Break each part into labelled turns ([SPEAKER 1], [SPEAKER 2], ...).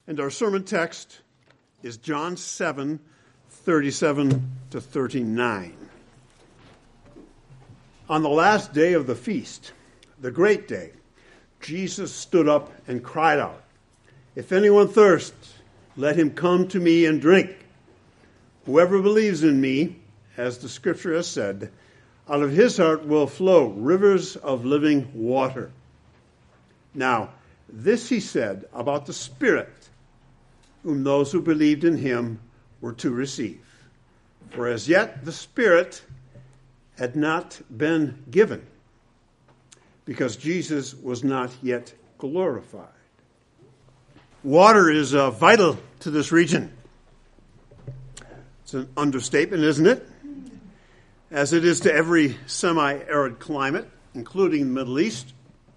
[SPEAKER 1] And our sermon text is John 7:37 to 39. On the last day of the feast, the great day, Jesus stood up and cried out, "If anyone thirsts, let him come to me and drink. Whoever believes in me, as the scripture has said, out of his heart will flow rivers of living water." Now, this he said about the Spirit, whom those who believed in him were to receive. For as yet the Spirit had not been given, because Jesus was not yet glorified. Water is vital to this region. It's an understatement, isn't it? As it is to every semi-arid climate, including the Middle East.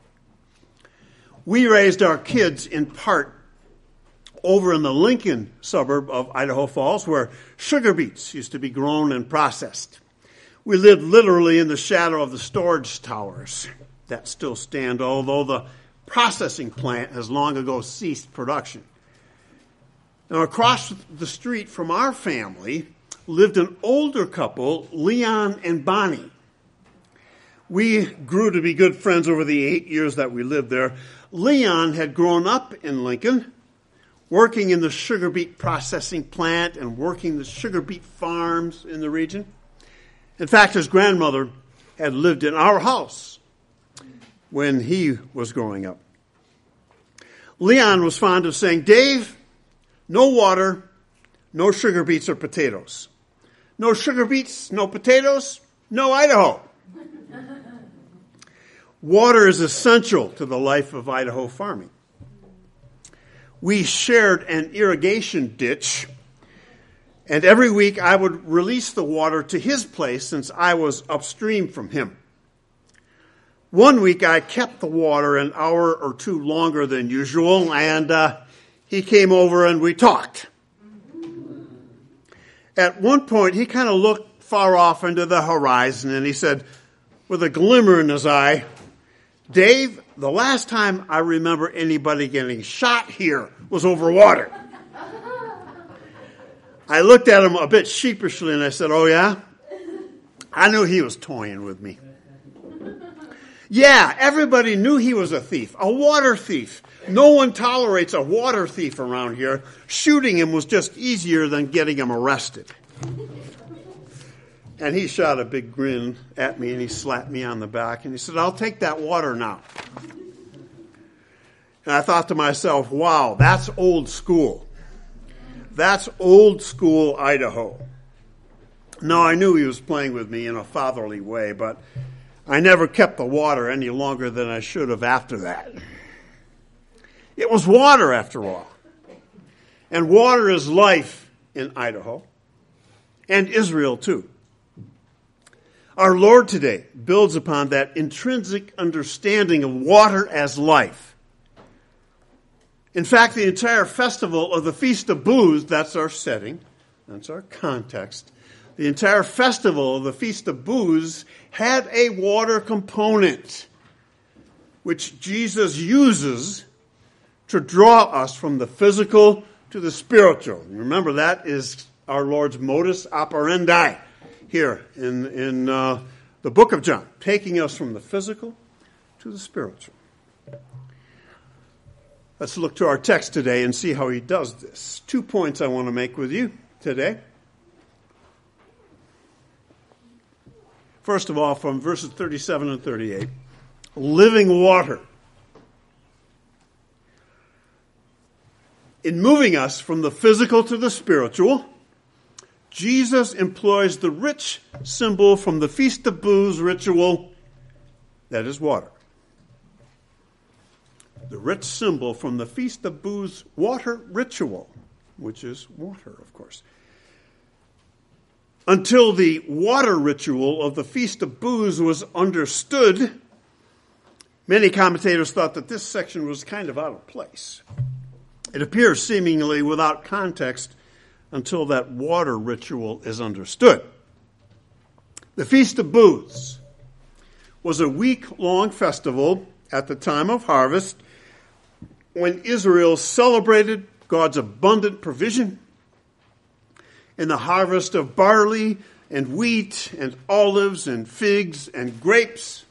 [SPEAKER 1] We raised our kids in part over in the Lincoln suburb of Idaho Falls, where sugar beets used to be grown and processed. We lived literally in the shadow of the storage towers that still stand, although the processing plant has long ago ceased production. Now, across the street from our family lived an older couple, Leon and Bonnie. We grew to be good friends over the 8 years that we lived there. Leon had grown up in Lincoln, working in the sugar beet processing plant and working the sugar beet farms in the region. In fact, his grandmother had lived in our house when he was growing up. Leon was fond of saying, "Dave, no water, no sugar beets or potatoes. No sugar beets, no potatoes, no Idaho." Water is essential to the life of Idaho farming. We shared an irrigation ditch, and every week I would release the water to his place since I was upstream from him. One week I kept the water an hour or two longer than usual, and he came over and we talked. At one point, he kind of looked far off into the horizon, and he said, with a glimmer in his eye, "Dave, the last time I remember anybody getting shot here was over water." I looked at him a bit sheepishly, and I said, "Oh, yeah?" I knew he was toying with me. Yeah, everybody knew he was a thief, a water thief. No one tolerates a water thief around here. Shooting him was just easier than getting him arrested. And he shot a big grin at me, and he slapped me on the back, and he said, "I'll take that water now." And I thought to myself, wow, that's old school. That's old school Idaho. No, I knew he was playing with me in a fatherly way, but I never kept the water any longer than I should have after that. It was water, after all. And water is life in Idaho, and Israel too. Our Lord today builds upon that intrinsic understanding of water as life. In fact, the entire festival of the Feast of Booths, that's our setting, that's our context. The entire festival of the Feast of Booths had a water component, which Jesus uses to draw us from the physical to the spiritual. Remember, that is our Lord's modus operandi here in the book of John, taking us from the physical to the spiritual. Let's look to our text today and see how he does this. 2 points I want to make with you today. First of all, from verses 37 and 38, living water. In moving us from the physical to the spiritual, Jesus employs the rich symbol from the Feast of Booths ritual, that is water. The rich symbol from the Feast of Booths water ritual, which is water, of course. Until the water ritual of the Feast of Booths was understood, many commentators thought that this section was kind of out of place. It appears seemingly without context until that water ritual is understood. The Feast of Booths was a week-long festival at the time of harvest when Israel celebrated God's abundant provision, in the harvest of barley and wheat and olives and figs and grapes.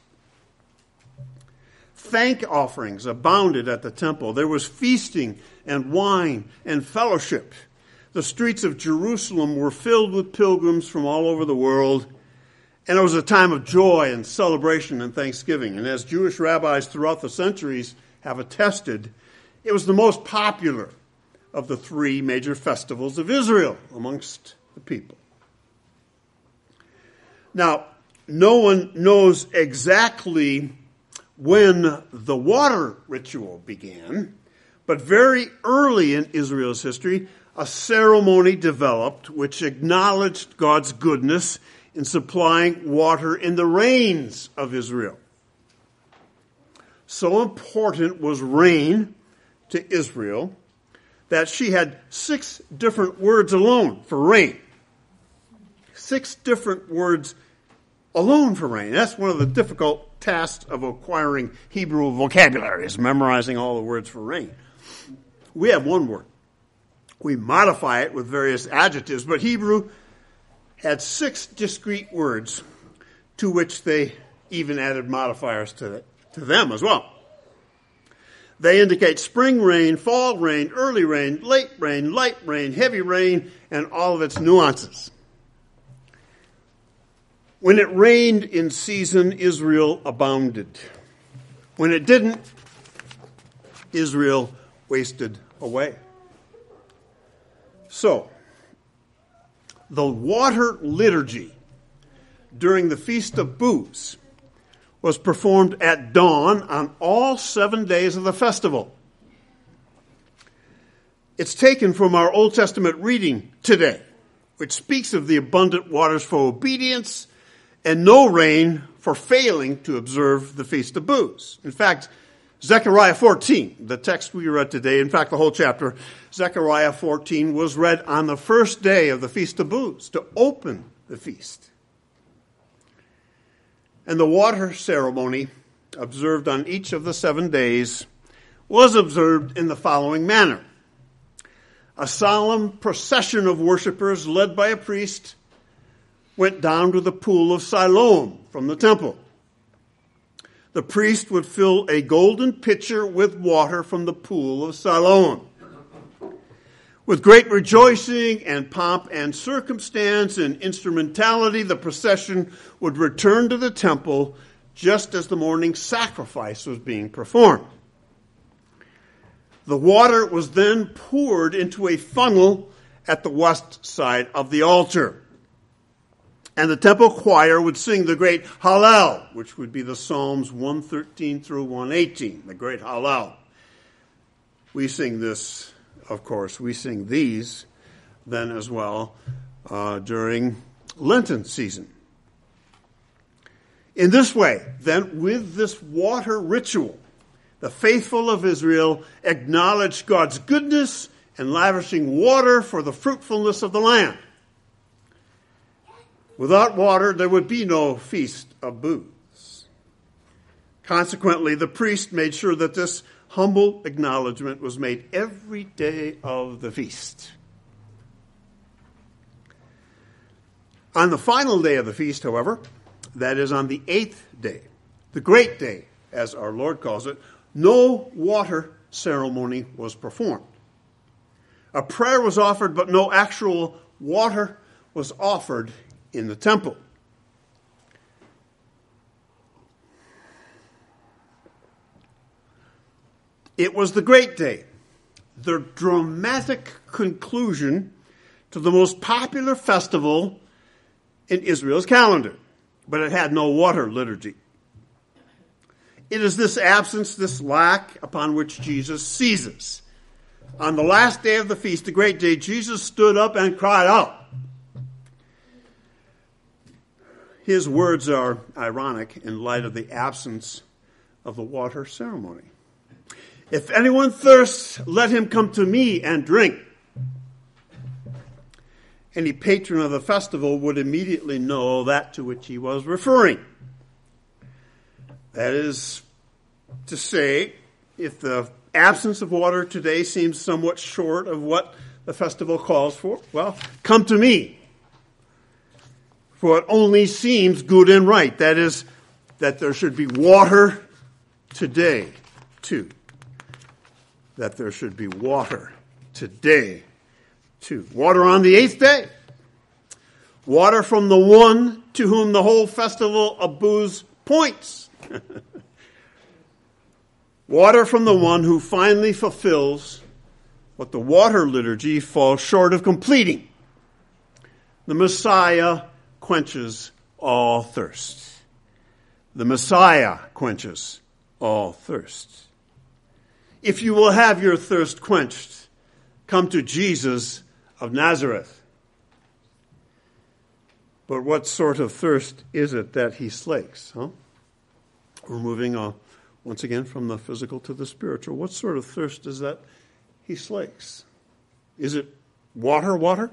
[SPEAKER 1] Thank offerings abounded at the temple. There was feasting and wine and fellowship. The streets of Jerusalem were filled with pilgrims from all over the world, and it was a time of joy and celebration and thanksgiving. And as Jewish rabbis throughout the centuries have attested, it was the most popular of the three major festivals of Israel amongst the people. Now, no one knows exactly when the water ritual began, but very early in Israel's history, a ceremony developed which acknowledged God's goodness in supplying water in the rains of Israel. So important was rain to Israel that she had 6 different words alone for rain. 6 different words alone for rain. That's one of the difficult tasks of acquiring Hebrew vocabulary, is memorizing all the words for rain. We have one word. We modify it with various adjectives, but Hebrew had 6 discrete words to which they even added modifiers to them as well. They indicate spring rain, fall rain, early rain, late rain, light rain, heavy rain, and all of its nuances. When it rained in season, Israel abounded. When it didn't, Israel wasted away. So, the water liturgy during the Feast of Booths was performed at dawn on all 7 days of the festival. It's taken from our Old Testament reading today, which speaks of the abundant waters for obedience and no rain for failing to observe the Feast of Booths. In fact, Zechariah 14, the text we read today, in fact, the whole chapter, Zechariah 14 was read on the first day of the Feast of Booths to open the feast. And the water ceremony observed on each of the 7 days was observed in the following manner. A solemn procession of worshipers led by a priest went down to the pool of Siloam from the temple. The priest would fill a golden pitcher with water from the pool of Siloam. With great rejoicing and pomp and circumstance and instrumentality, the procession would return to the temple just as the morning sacrifice was being performed. The water was then poured into a funnel at the west side of the altar. And the temple choir would sing the great Hallel, which would be the Psalms 113 through 118, the great Hallel. We sing this, of course, we sing these then as well during Lenten season. In this way, then, with this water ritual, the faithful of Israel acknowledged God's goodness and lavishing water for the fruitfulness of the land. Without water, there would be no Feast of Booths. Consequently, the priest made sure that this humble acknowledgement was made every day of the feast. On the final day of the feast, however, that is on the 8th day, the great day, as our Lord calls it, no water ceremony was performed. A prayer was offered, but no actual water was offered in the temple. It was the great day, the dramatic conclusion to the most popular festival in Israel's calendar, but it had no water liturgy. It is this absence, this lack, upon which Jesus seizes. On the last day of the feast, the great day, Jesus stood up and cried out. His words are ironic in light of the absence of the water ceremony. If anyone thirsts, let him come to me and drink. Any patron of the festival would immediately know that to which he was referring. That is to say, if the absence of water today seems somewhat short of what the festival calls for. Well, come to me, for it only seems good and right. That is, that there should be water today, too. That there should be water today, too. Water on the 8th day. Water from the one to whom the whole festival of booths points. Water from the one who finally fulfills what the water liturgy falls short of completing. The Messiah quenches all thirst. The Messiah quenches all thirst. If you will have your thirst quenched, come to Jesus of Nazareth. But what sort of thirst is it that he slakes? We're moving on once again from the physical to the spiritual. What sort of thirst is that he slakes? Is it water?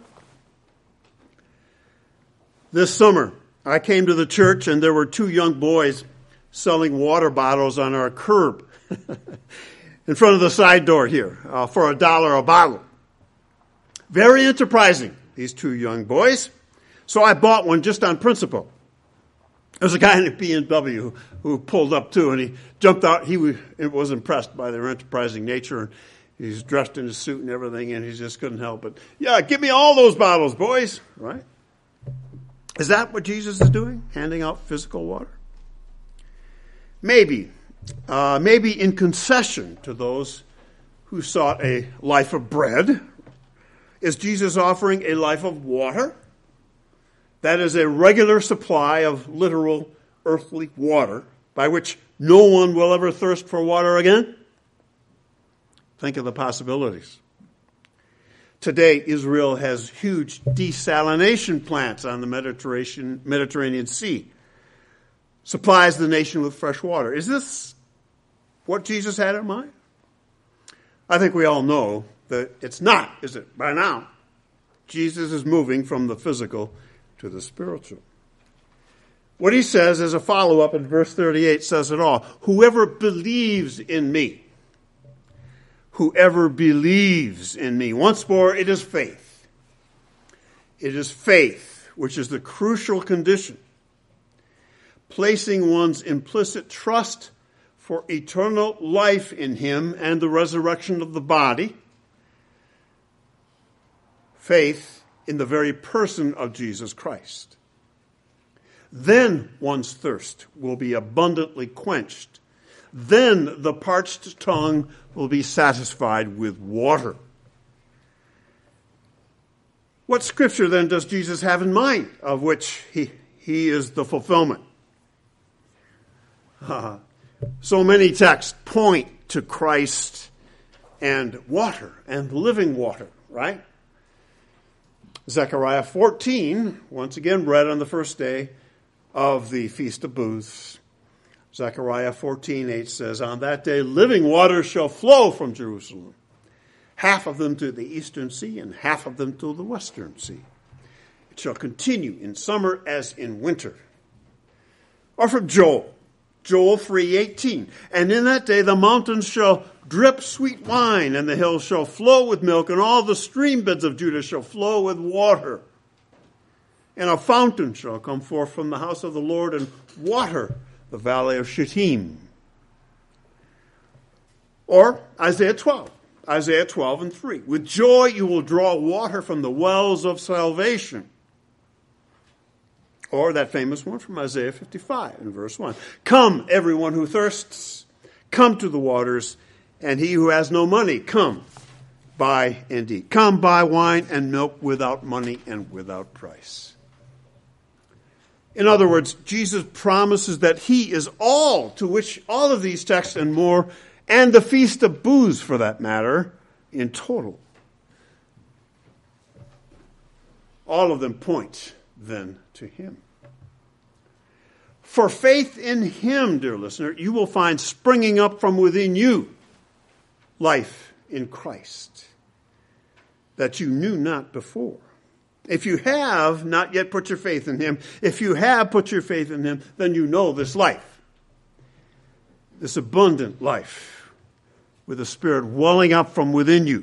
[SPEAKER 1] This summer, I came to the church and there were 2 young boys selling water bottles on our curb in front of the side door here for $1 a bottle. Very enterprising, these 2 young boys. So I bought one just on principle. There was a guy in a BMW who pulled up too, and he jumped out. He was impressed by their enterprising nature, and he's dressed in his suit and everything, and he just couldn't help it. Yeah, give me all those bottles, boys. Right? Is that what Jesus is doing? Handing out physical water? Maybe in concession to those who sought a life of bread. Is Jesus offering a life of water? That is a regular supply of literal earthly water by which no one will ever thirst for water again? Think of the possibilities. Today, Israel has huge desalination plants on the Mediterranean Sea. Supplies the nation with fresh water. Is this what Jesus had in mind? I think we all know that it's not, is it, by now? Jesus is moving from the physical to the spiritual. What he says as a follow-up in verse 38 says it all. Whoever believes in me. Whoever believes in me. Once more, it is faith. It is faith, which is the crucial condition. Placing one's implicit trust for eternal life in him and the resurrection of the body. Faith in the very person of Jesus Christ. Then one's thirst will be abundantly quenched. Then the parched tongue will be satisfied with water. What scripture then does Jesus have in mind, of which he is the fulfillment? So many texts point to Christ and water and living water, right? Zechariah 14, once again read on the first day of the Feast of Booths. Zechariah 14:8 says, on that day living waters shall flow from Jerusalem, half of them to the eastern sea and half of them to the western sea. It shall continue in summer as in winter. Or from Joel 3:18, and in that day the mountains shall drip sweet wine, and the hills shall flow with milk, and all the stream beds of Judah shall flow with water. And a fountain shall come forth from the house of the Lord and water the valley of Shittim. Or Isaiah 12:3. With joy you will draw water from the wells of salvation. Or that famous one from Isaiah 55 in verse 1. Come, everyone who thirsts, come to the waters, and he who has no money, come, buy and eat. Come, buy wine and milk without money and without price. In other words, Jesus promises that he is all to which all of these texts and more, and the Feast of Booths for that matter, in total. All of them point then to him. For faith in him, dear listener, you will find springing up from within you life in Christ that you knew not before. If you have not yet put your faith in him, if you have put your faith in him, then you know this life, this abundant life, with the Spirit welling up from within you.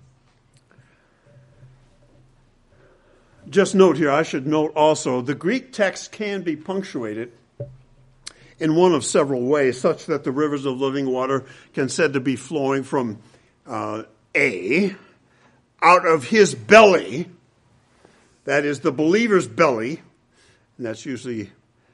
[SPEAKER 1] Just note here, I should note also, the Greek text can be punctuated in one of several ways, such that the rivers of living water can said to be flowing from A, out of his belly, that is the believer's belly, and that's usually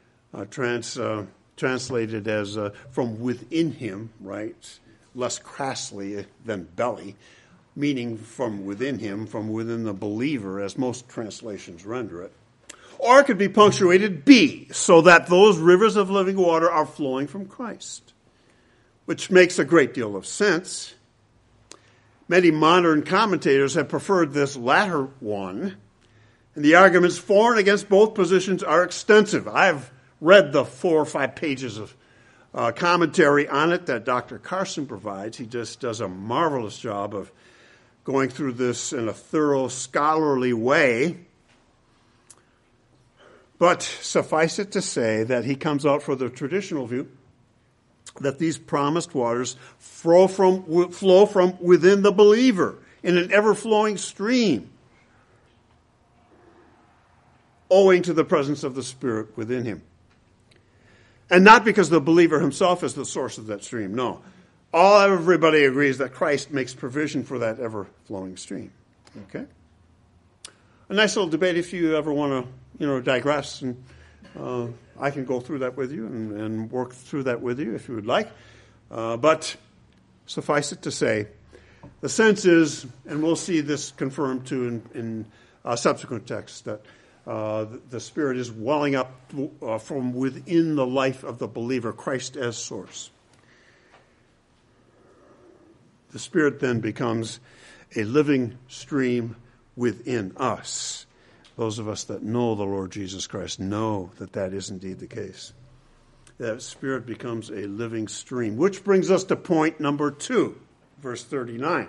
[SPEAKER 1] translated as from within him, right? Less crassly than belly, meaning from within him, from within the believer, as most translations render it. Or it could be punctuated B, so that those rivers of living water are flowing from Christ, which makes a great deal of sense. Many modern commentators have preferred this latter one, and the arguments for and against both positions are extensive. I've read the 4 or 5 pages of commentary on it that Dr. Carson provides. He just does a marvelous job of going through this in a thorough, scholarly way. But suffice it to say that he comes out for the traditional view that these promised waters flow from within the believer in an ever-flowing stream, owing to the presence of the Spirit within him. And not because the believer himself is the source of that stream, no. Everybody agrees that Christ makes provision for that ever-flowing stream. Okay? A nice little debate if you ever want to, digress, and I can go through that with you and work through that with you if you would like. But suffice it to say, the sense is, and we'll see this confirmed too in subsequent texts, that the Spirit is welling up from within the life of the believer, Christ as source. The Spirit then becomes a living stream within us. Those of us that know the Lord Jesus Christ know that that is indeed the case. That Spirit becomes a living stream, which brings us to point number 2, verse 39.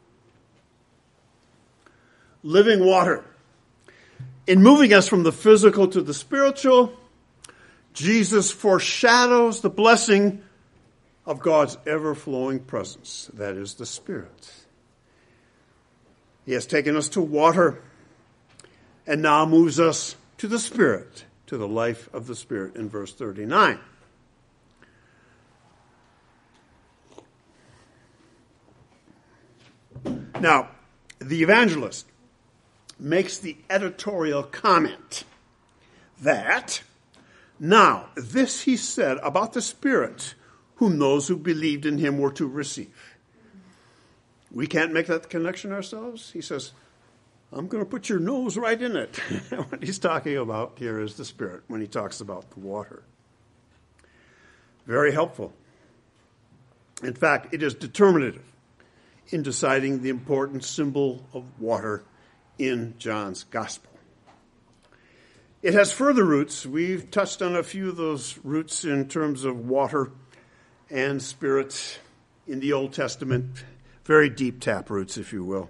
[SPEAKER 1] Living water. In moving us from the physical to the spiritual, Jesus foreshadows the blessing of God's ever-flowing presence, that is the Spirit. He has taken us to water and now moves us to the Spirit, to the life of the Spirit in verse 39. Now, the evangelist makes the editorial comment that, now, this he said about the Spirit, whom those who believed in him were to receive. We can't make that connection ourselves. He says, I'm going to put your nose right in it. What he's talking about here is the Spirit when he talks about the water. Very helpful. In fact, it is determinative in deciding the important symbol of water in John's Gospel. It has further roots. We've touched on a few of those roots in terms of water and Spirit in the Old Testament. Very deep tap roots, if you will.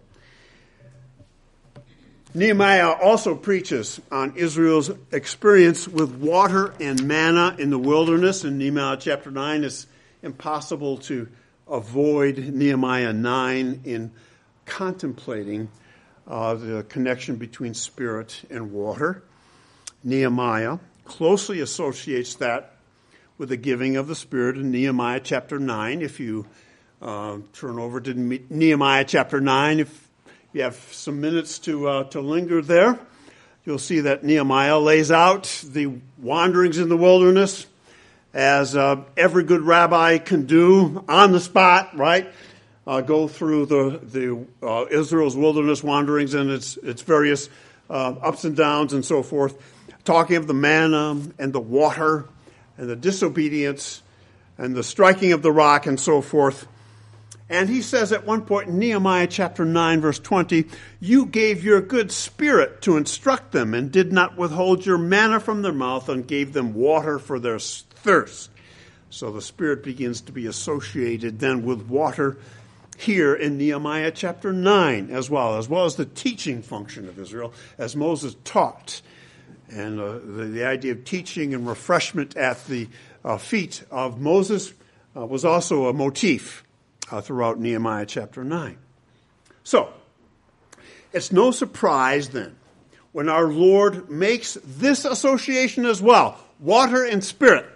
[SPEAKER 1] Nehemiah also preaches on Israel's experience with water and manna in the wilderness. In Nehemiah chapter 9, it's impossible to avoid Nehemiah 9 in contemplating the connection between Spirit and water. Nehemiah closely associates that with the giving of the Spirit in Nehemiah chapter 9. If you turn over to Nehemiah chapter 9, if you have some minutes to linger there, you'll see that Nehemiah lays out the wanderings in the wilderness as every good rabbi can do on the spot, right? Go through the Israel's wilderness wanderings and its various ups and downs and so forth, talking of the manna and the water and the disobedience and the striking of the rock and so forth. And he says at one point in Nehemiah chapter 9, verse 20, you gave your good Spirit to instruct them and did not withhold your manna from their mouth and gave them water for their thirst. So the Spirit begins to be associated then with water here in Nehemiah chapter 9 as well as the teaching function of Israel as Moses taught. And the idea of teaching and refreshment at the feet of Moses was also a motif throughout Nehemiah chapter 9. So, it's no surprise then when our Lord makes this association as well, water and spirit.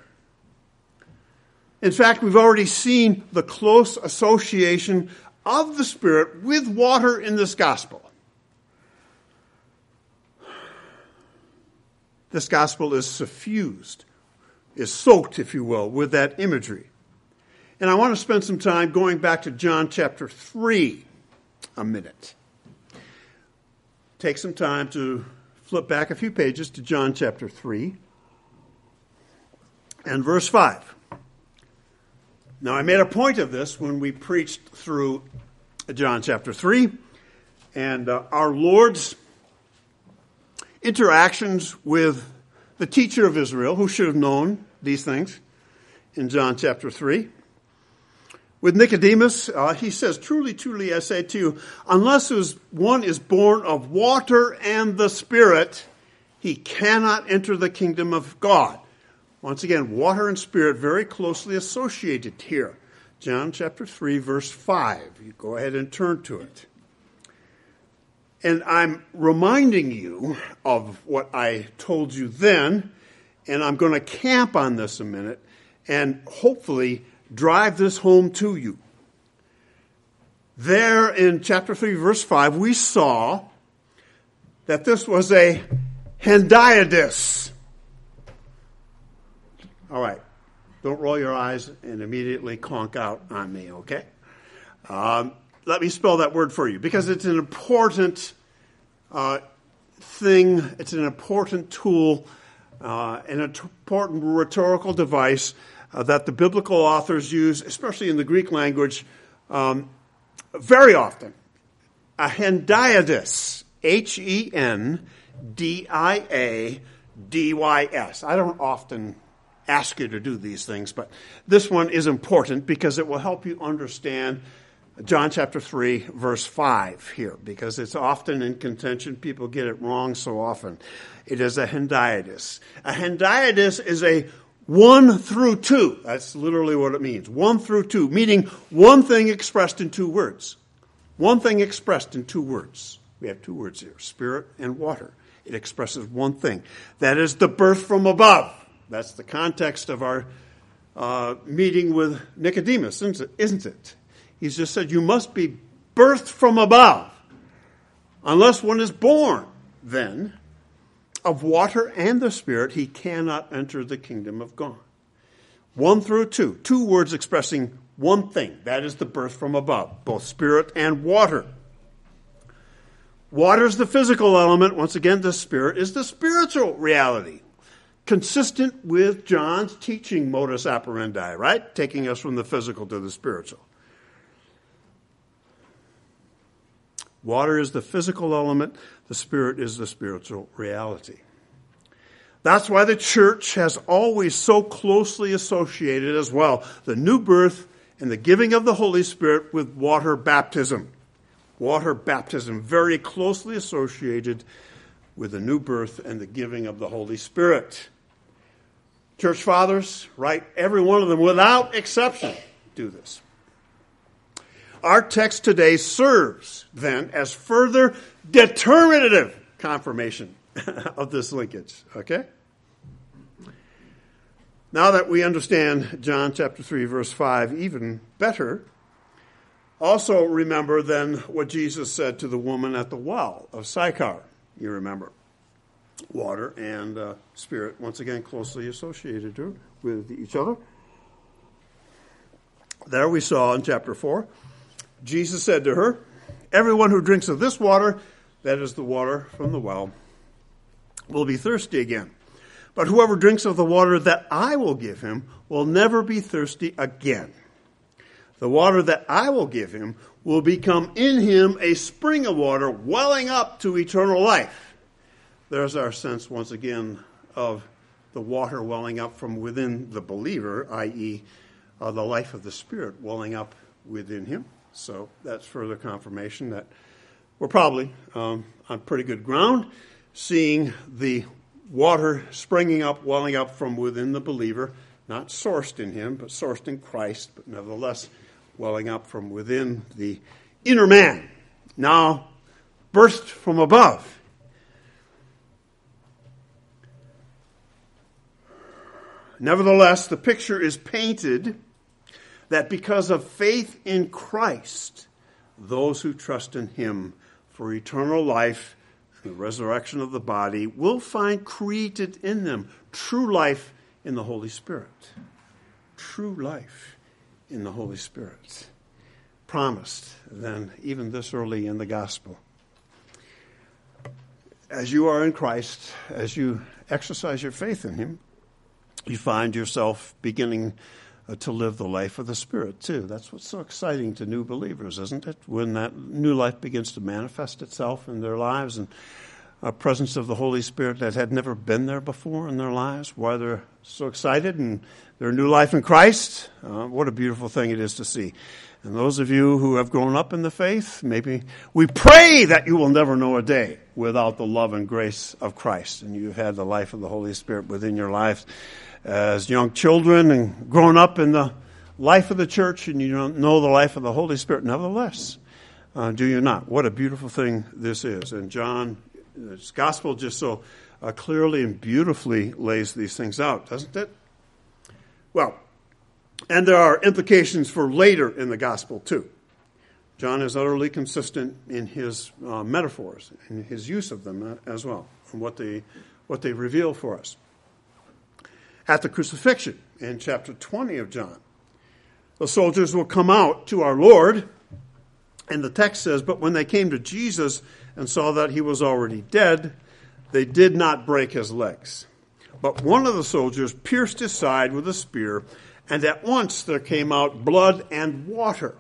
[SPEAKER 1] In fact, we've already seen the close association of the Spirit with water in this gospel. This gospel is suffused, is soaked, if you will, with that imagery. And I want to spend some time going back to John chapter 3 a minute. Take some time to flip back a few pages to John chapter 3 and verse 5. Now, I made a point of this when we preached through John chapter 3 and our Lord's interactions with the teacher of Israel, who should have known these things, in John chapter 3. With Nicodemus, he says, "Truly, truly, I say to you, unless one is born of water and the Spirit, he cannot enter the kingdom of God." Once again, water and spirit very closely associated here. John chapter 3, verse 5. You go ahead and turn to it. And I'm reminding you of what I told you then, and I'm going to camp on this a minute and hopefully drive this home to you. There in chapter 3, verse 5, we saw that this was a hendiadys. All right, don't roll your eyes and immediately conk out on me, okay? Let me spell that word for you, because it's an important thing. It's an important tool, an important rhetorical device that the biblical authors use, especially in the Greek language, very often. A hendiadys, Hendiadys. I don't often ask you to do these things, but this one is important because it will help you understand John chapter 3, verse 5 here, because it's often in contention. People get it wrong so often. It is a hendiadys. A hendiadys is a 1 through 2. That's literally what it means. 1 through 2, meaning one thing expressed in 2 words. One thing expressed in 2 words. We have 2 words here, spirit and water. It expresses one thing. That is the birth from above. That's the context of our meeting with Nicodemus, isn't it? He's just said, you must be birthed from above. Unless one is born, then, of water and the Spirit, he cannot enter the kingdom of God. 1 through 2. 2 words expressing one thing. That is the birth from above, both spirit and water. Water is the physical element. Once again, the Spirit is the spiritual reality. Consistent with John's teaching modus operandi, right? Taking us from the physical to the spiritual. Water is the physical element. The Spirit is the spiritual reality. That's why the church has always so closely associated as well the new birth and the giving of the Holy Spirit with water baptism. Water baptism, very closely associated with the new birth and the giving of the Holy Spirit. Church fathers, right? Every one of them, without exception, do this. Our text today serves, then, as further determinative confirmation of this linkage, okay? Now that we understand John chapter 3, verse 5 even better, also remember then what Jesus said to the woman at the well of Sychar. You remember. Water and spirit, once again, closely associated with each other. There we saw in chapter 4, Jesus said to her, "Everyone who drinks of this water, that is the water from the well, will be thirsty again. But whoever drinks of the water that I will give him will never be thirsty again. The water that I will give him will become in him a spring of water welling up to eternal life." There's our sense, once again, of the water welling up from within the believer, i.e., the life of the Spirit welling up within him. So that's further confirmation that we're probably on pretty good ground, seeing the water springing up, welling up from within the believer, not sourced in him, but sourced in Christ, but nevertheless welling up from within the inner man, now burst from above. Nevertheless, the picture is painted that because of faith in Christ, those who trust in him for eternal life and the resurrection of the body will find created in them true life in the Holy Spirit. True life in the Holy Spirit. Promised then, even this early in the gospel. As you are in Christ, as you exercise your faith in him, you find yourself beginning to live the life of the Spirit, too. That's what's so exciting to new believers, isn't it? When that new life begins to manifest itself in their lives and a presence of the Holy Spirit that had never been there before in their lives, why they're so excited and their new life in Christ. What a beautiful thing it is to see. And those of you who have grown up in the faith, maybe we pray that you will never know a day without the love and grace of Christ, and you've had the life of the Holy Spirit within your life as young children and grown up in the life of the church, and you don't know the life of the Holy Spirit nevertheless. Do you not? What a beautiful thing this is. And John's gospel just so clearly and beautifully lays these things out, doesn't it? Well, and there are implications for later in the gospel, too. John is utterly consistent in his metaphors, in his use of them as well, and what they reveal for us. At the crucifixion, in chapter 20 of John, the soldiers will come out to our Lord, and the text says, but when they came to Jesus and saw that he was already dead, they did not break his legs. But one of the soldiers pierced his side with a spear, and at once there came out blood and water.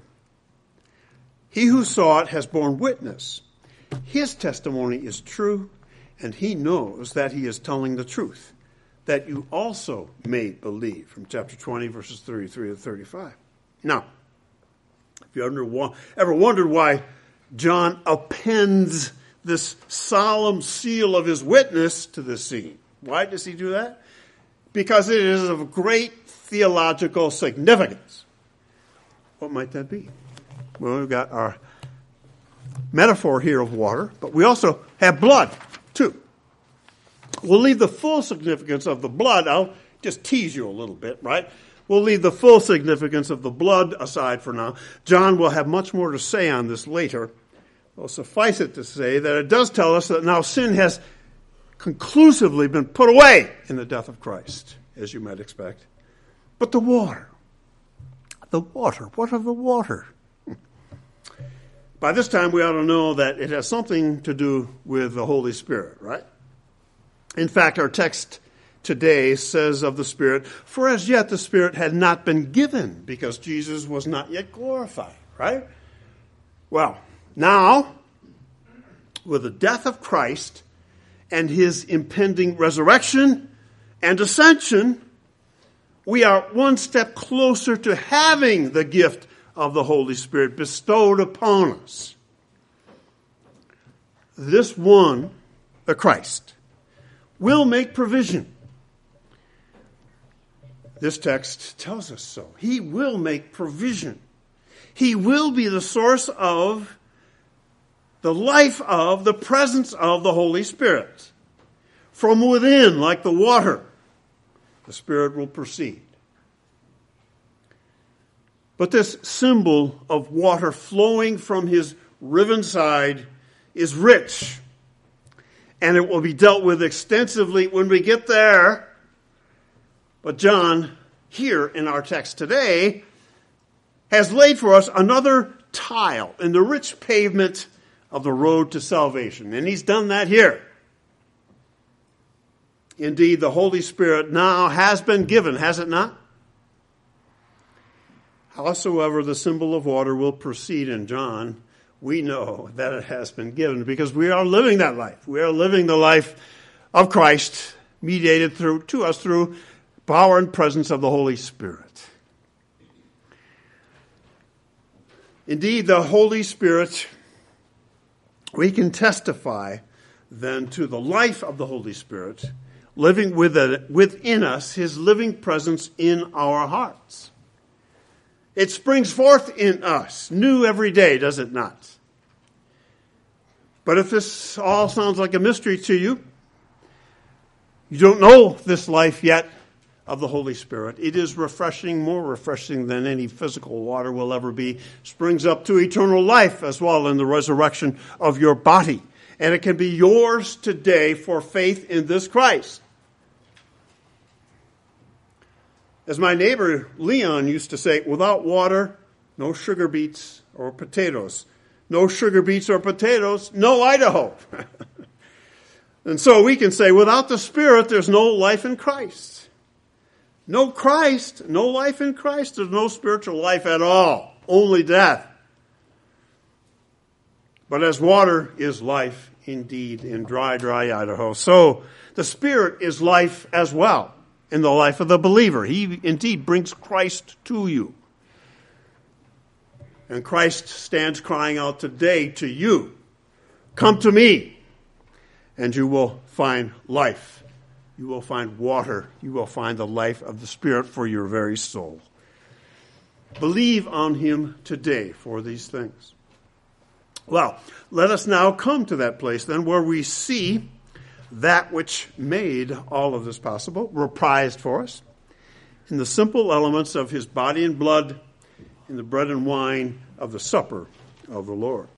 [SPEAKER 1] He who saw it has borne witness. His testimony is true, and he knows that he is telling the truth, that you also may believe, from chapter 20, verses 33 to 35. Now, if you ever wondered why John appends this solemn seal of his witness to this scene, why does he do that? Because it is of great theological significance. What might that be? Well, we've got our metaphor here of water, but we also have blood, too. We'll leave the full significance of the blood. I'll just tease you a little bit, right? We'll leave the full significance of the blood aside for now. John will have much more to say on this later. Well, suffice it to say that it does tell us that now sin has conclusively been put away in the death of Christ, as you might expect. But the water, what of the water? By this time, we ought to know that it has something to do with the Holy Spirit, right? In fact, our text today says of the Spirit, for as yet the Spirit had not been given because Jesus was not yet glorified, right? Well, now, with the death of Christ and his impending resurrection and ascension, we are one step closer to having the gift of the Holy Spirit bestowed upon us. This one, the Christ, will make provision. This text tells us so. He will make provision. He will be the source of, the life of, the presence of the Holy Spirit. From within, like the water, the Spirit will proceed. But this symbol of water flowing from his riven side is rich, and it will be dealt with extensively when we get there. But John, here in our text today, has laid for us another tile in the rich pavement of the road to salvation. And he's done that here. Indeed, the Holy Spirit now has been given, has it not? Howsoever the symbol of water will proceed in John, we know that it has been given because we are living that life. We are living the life of Christ mediated to us through power and presence of the Holy Spirit. Indeed, the Holy Spirit, we can testify then to the life of the Holy Spirit living within us, his living presence in our hearts. It springs forth in us, new every day, does it not? But if this all sounds like a mystery to you, you don't know this life yet of the Holy Spirit. It is refreshing, more refreshing than any physical water will ever be. Springs up to eternal life as well in the resurrection of your body. And it can be yours today for faith in this Christ. As my neighbor Leon used to say, without water, no sugar beets or potatoes. No sugar beets or potatoes, no Idaho. And so we can say, without the Spirit, there's no life in Christ. No Christ, no life in Christ, there's no spiritual life at all. Only death. But as water is life indeed in dry Idaho, so the Spirit is life as well in the life of the believer. He indeed brings Christ to you. And Christ stands crying out today to you, come to me, and you will find life. You will find water. You will find the life of the Spirit for your very soul. Believe on him today for these things. Well, let us now come to that place then where we see that which made all of this possible, reprised for us, in the simple elements of his body and blood, in the bread and wine of the supper of the Lord.